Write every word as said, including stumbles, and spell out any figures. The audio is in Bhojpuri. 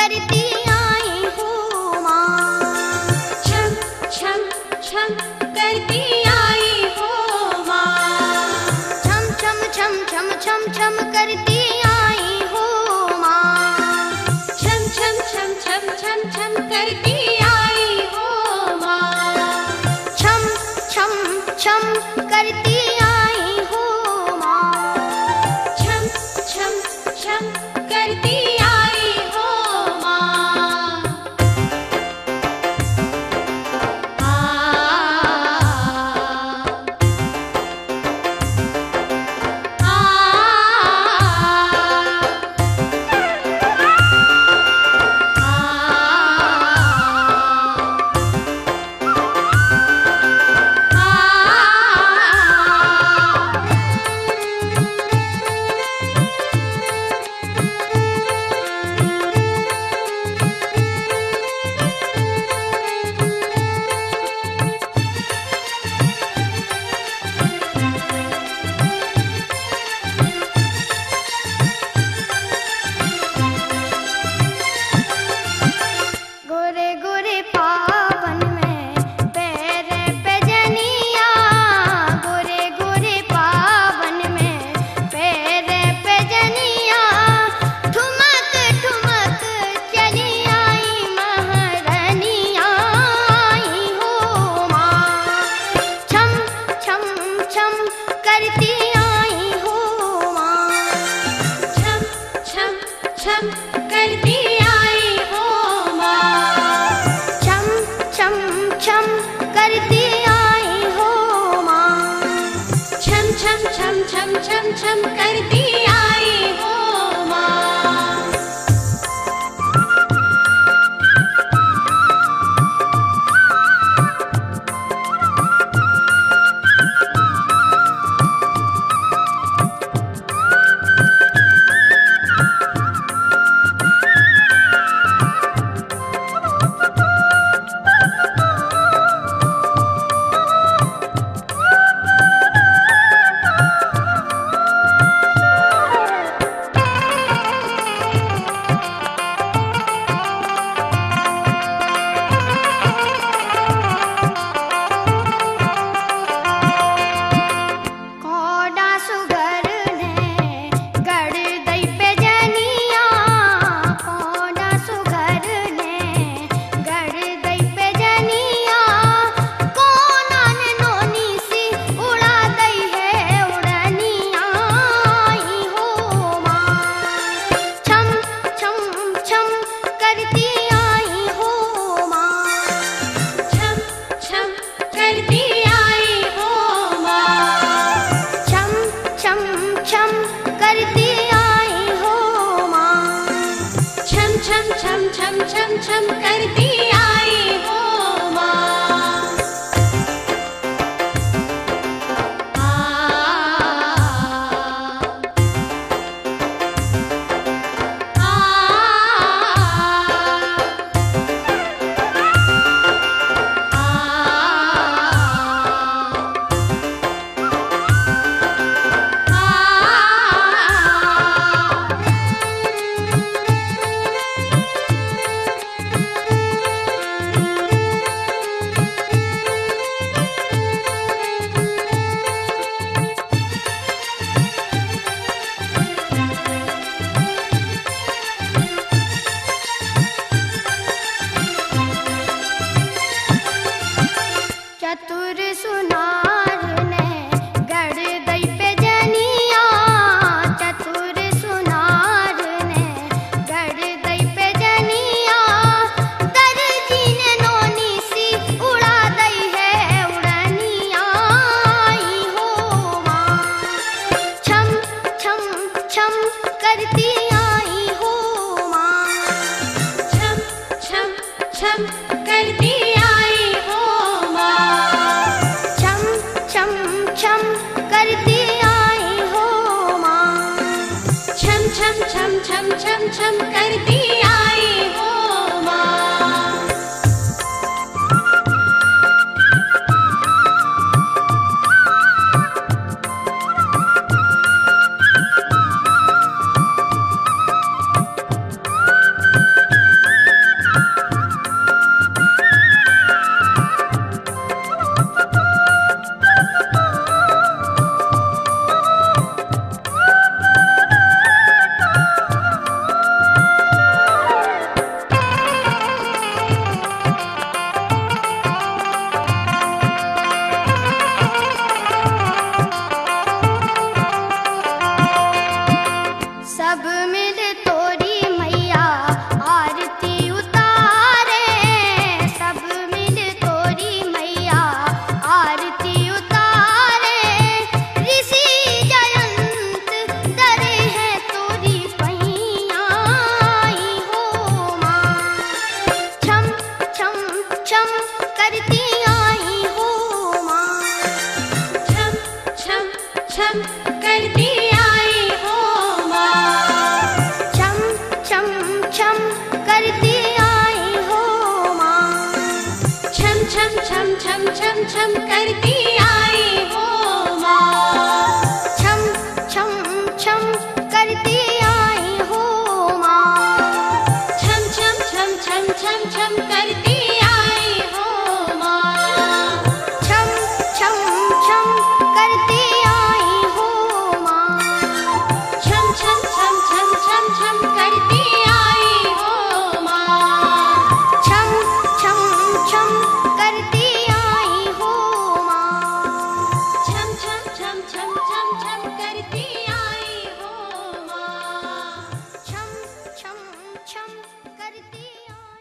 करती आई हूँ माँ। छम छम छम करती आई हूँ माँ। छम छम छम छम छम छम करती आई हूँ माँ। छम छम छम छम छम छम करती आई हूँ माँ। छम छम छम करती आई हूँ माँ। छम छम छम करती आई हूँ माँ। आ गोरे गोरे पावन में पैर पे जनिया। गोरे गोरे पावन में पैर पे जनिया। ठुमक ठुमक चली आई महारानिया आई हो माँ। छम छम छम करती आई हो माँ। छम छम छम करती आई हूँ माँ। छम छम छम करती आई हो माँ। छम छम छम छम छम छम करती आई हूँ माँ। कोडा सुगर ने गड़ दई पे जनिया। कोडा सुगर ने गड़ दई पे जनिया। कोनन नोनी सी उड़ा दई है उड़निया आई हो माँ। छम छम छम करती आई हो माँ। छम छम करती आई हूँ माँ। छम छम छम करती आई हो माँ। छम छम छम छम छम छम करती आई हूँ माँ। आ चतुर सुनार ने गड़ दई पे जनिया। चतुर सुनार ने गड़ दई पे जनिया। दर्जी ने नोनी सी उड़ा दई है उड़निया आई हो माँ। छम छम छम करती आई हो माँ। छम छम छम करती आई हूँ माँ। छम छम छम करती आई हो माँ। छम छम छम छम छम छम करती आई हूँ माँ। छम करती आई हो माँ। छम छम छम करती आई हो माँ। छम छम छम छम छम छम करती आई हो माँ। छम छम छम करती आई हो माँ। छम छम छम छम छम छम करती आई हो माँ। छम छम छम करती आई हो माँ। छम छम छम छम छम छम करती आई हो माँ। छम छम छम करती